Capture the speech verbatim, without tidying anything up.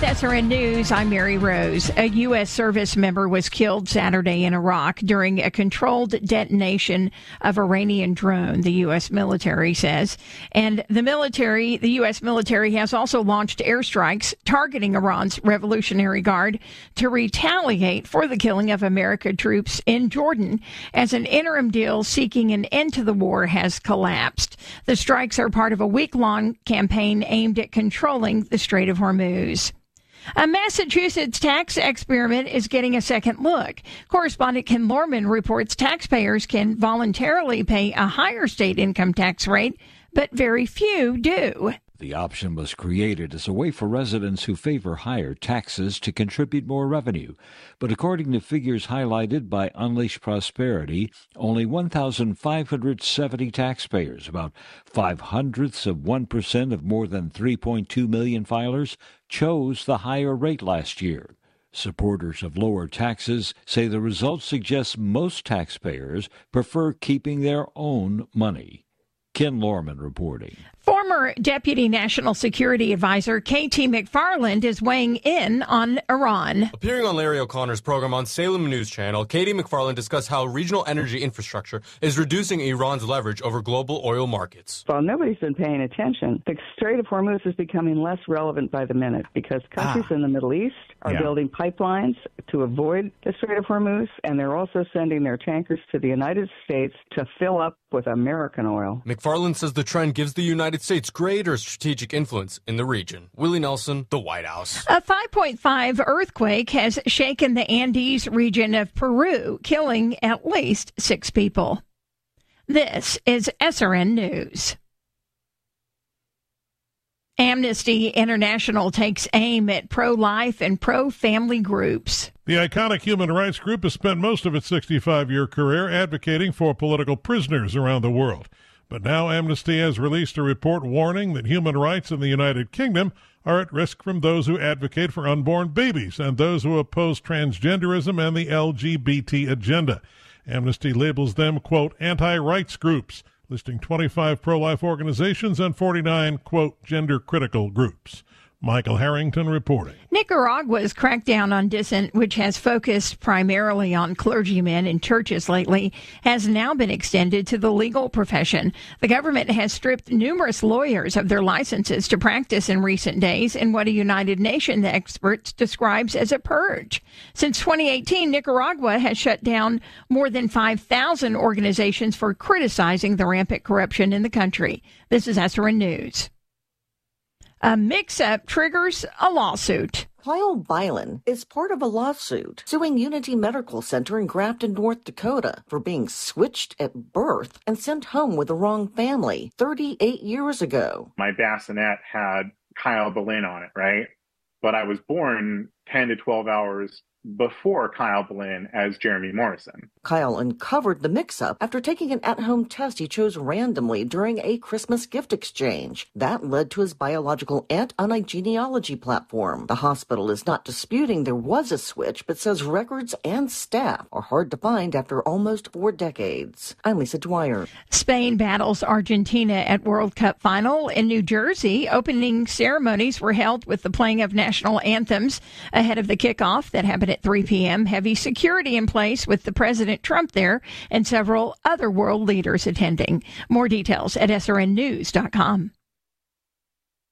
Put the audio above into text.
S R N News, I'm Mary Rose. A U S service member was killed Saturday in Iraq during a controlled detonation of Iranian drone, the U S military says. And the military, the U S military has also launched airstrikes targeting Iran's Revolutionary Guard to retaliate for the killing of American troops in Jordan as an interim deal seeking an end to the war has collapsed. The strikes are part of a week-long campaign aimed at controlling the Strait of Hormuz. A Massachusetts tax experiment is getting a second look. Correspondent Ken Lorman reports taxpayers can voluntarily pay a higher state income tax rate, but very few do. The option was created as a way for residents who favor higher taxes to contribute more revenue. But according to figures highlighted by Unleash Prosperity, only one thousand five hundred seventy taxpayers, about five hundredths of one percent of more than three point two million filers, chose the higher rate last year. Supporters of lower taxes say the results suggest most taxpayers prefer keeping their own money. Ken Lorman reporting. Former Deputy National Security Advisor K T McFarland is weighing in on Iran. Appearing on Larry O'Connor's program on Salem News Channel, K T McFarland discussed how regional energy infrastructure is reducing Iran's leverage over global oil markets. While nobody's been paying attention, the Strait of Hormuz is becoming less relevant by the minute because countries ah. in the Middle East are yeah. building pipelines to avoid the Strait of Hormuz, and they're also sending their tankers to the United States to fill up with American oil. McFarland says the trend gives the United States greater strategic influence in the region. Willie Nelson, the White House. A five point five earthquake has shaken the Andes region of Peru, killing at least six people. This is S R N News. Amnesty International takes aim at pro-life and pro-family groups. The iconic human rights group has spent most of its sixty-five-year career advocating for political prisoners around the world. But now Amnesty has released a report warning that human rights in the United Kingdom are at risk from those who advocate for unborn babies and those who oppose transgenderism and the L G B T agenda. Amnesty labels them, quote, anti-rights groups, listing twenty-five pro-life organizations and forty-nine, quote, gender-critical groups. Michael Harrington reporting. Nicaragua's crackdown on dissent, which has focused primarily on clergymen in churches lately, has now been extended to the legal profession. The government has stripped numerous lawyers of their licenses to practice in recent days in what a United Nations expert describes as a purge. Since twenty eighteen, Nicaragua has shut down more than five thousand organizations for criticizing the rampant corruption in the country. This is S R N News. A mix-up triggers a lawsuit. Kyle Bylan is part of a lawsuit suing Unity Medical Center in Grafton, North Dakota for being switched at birth and sent home with the wrong family thirty-eight years ago. My bassinet had Kyle Bylan on it, right? But I was born ten to twelve hours before Kyle Bylan as Jeremy Morrison. Kyle uncovered the mix-up after taking an at-home test he chose randomly during a Christmas gift exchange. That led to his biological aunt on a genealogy platform. The hospital is not disputing there was a switch, but says records and staff are hard to find after almost four decades. I'm Lisa Dwyer. Spain battles Argentina at World Cup final in New Jersey. Opening ceremonies were held with the playing of national anthems ahead of the kickoff that happened at three p.m. Heavy security in place with the President Trump there and several other world leaders attending. More details at S R N news dot com.